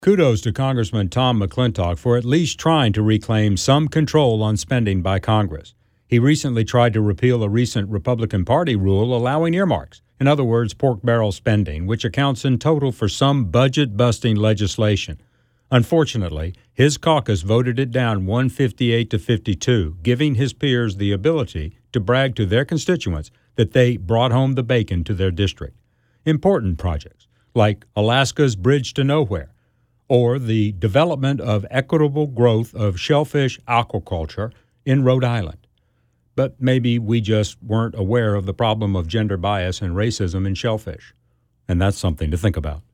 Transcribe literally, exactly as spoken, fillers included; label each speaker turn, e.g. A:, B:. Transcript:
A: Kudos to Congressman Tom McClintock for at least trying to reclaim some control on spending by Congress. He recently tried to repeal a recent Republican Party rule allowing earmarks, in other words, pork barrel spending, which accounts in total for some budget-busting legislation. Unfortunately, his caucus voted it down one hundred fifty-eight to fifty-two, giving his peers the ability to brag to their constituents that they brought home the bacon to their district. Important projects, like Alaska's Bridge to Nowhere, or the development of equitable growth of shellfish aquaculture in Rhode Island. But maybe we just weren't aware of the problem of gender bias and racism in shellfish. And that's something to think about.